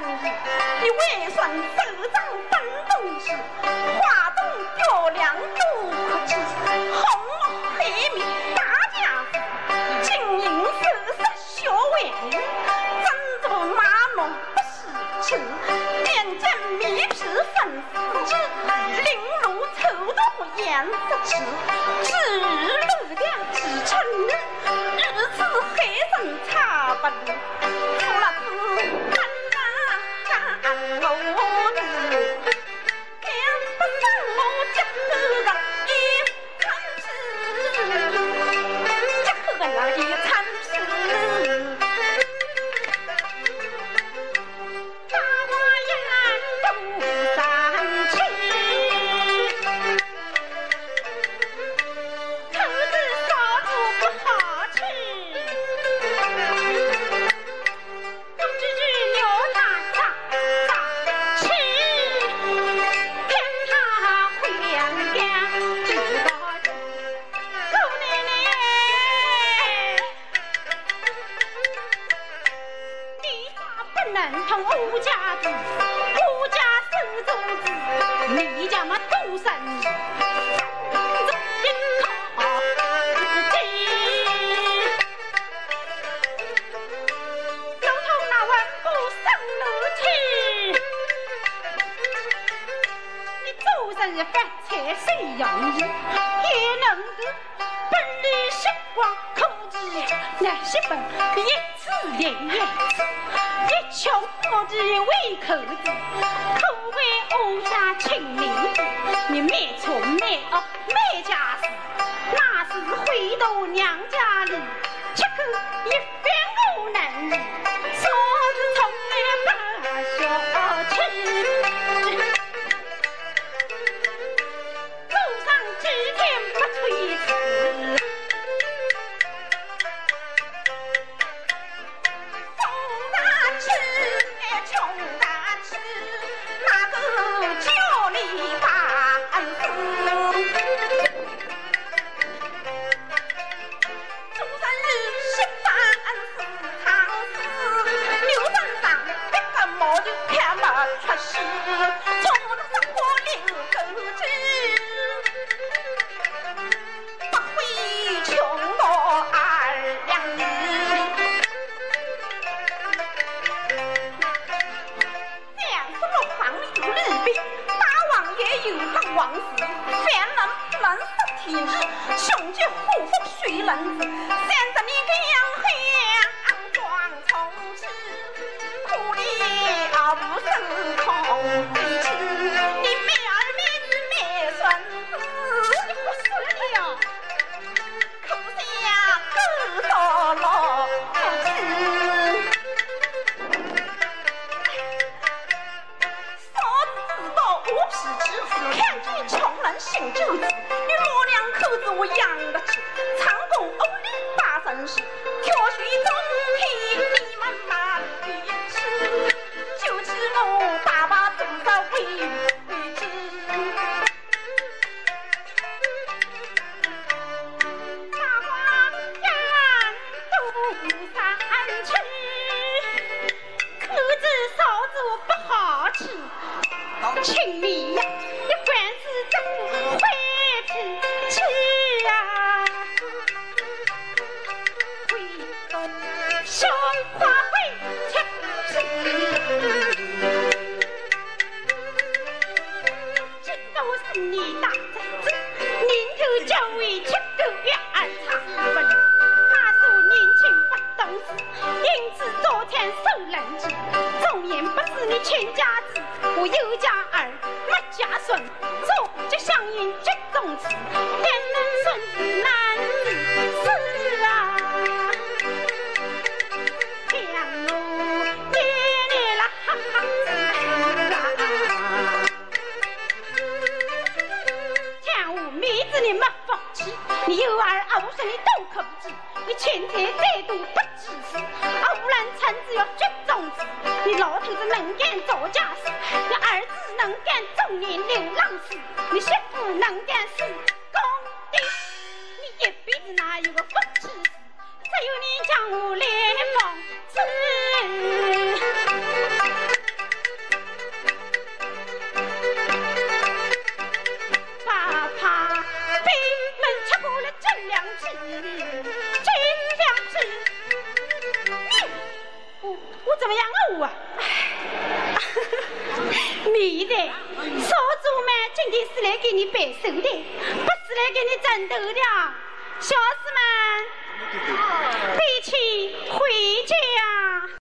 日，你为孙手掌奔东时，花东雕梁又可知，红袄黑面大家子，金银首饰学问，珍珠马龙不是吃，面见米皮粉丝汁，绫罗绸缎颜色赤，至日漏亮几成日，日子黑身差不离，除了子干干我子，天不生我结合个一餐吃，结合个那一餐吃。同吴家的，吴家手中子，你家嘛独生女，一靠自己。又从那文武生怒气，你做人发财谁容易？也能够本领时光口技，那些本一次另一次。一穷我的胃口子，口为欧家亲民子，你没错没恶没家事，那是回到娘家里，吃口一番我能力，说是从来不小气，路上几天不推辞。穷大吃，哪个叫你办事？出生日吃饭是常事，刘山上一个毛就看不出事，从我的生活里口吃，不会穷到2两银。大王也有个王子，凡人不能失体日，雄踞虎腹谁能知？30年两黑光从此，苦里无声空悲泣。你妹儿妹子妹孙子，你不死了，可下狗到老去。我脾气看见穷人心就死，你若两口子我养得起，长工欧里8身事，挑选中天你们哪里吃？就吃我爸爸多少委屈，大花干都三吃，口子嫂子我不好吃。亲密呀，你凡事这副坏脾气呀，会动小花会吃皮，这都是你大侄子，年头较为吃狗月2场分，他说年轻不懂事，因此早餐受人气，纵然不是你全家子。我有家儿没家孙，做这乡音这种词，但能孙子难是啊，像我爹你啦哈哈啊，像我妹子你没福气，你有儿50你都可不及，你钱财再多不值事，偶然趁子要绝种子，你老头子能干做家事，你儿子能干中年流浪事，你媳妇能干事工地，你一辈子哪有个福气事，只有你将我来讽刺。 我怎么样啊？没的，少主们今天是来给你摆手的，不是来给你枕头的。小士们，背起回家。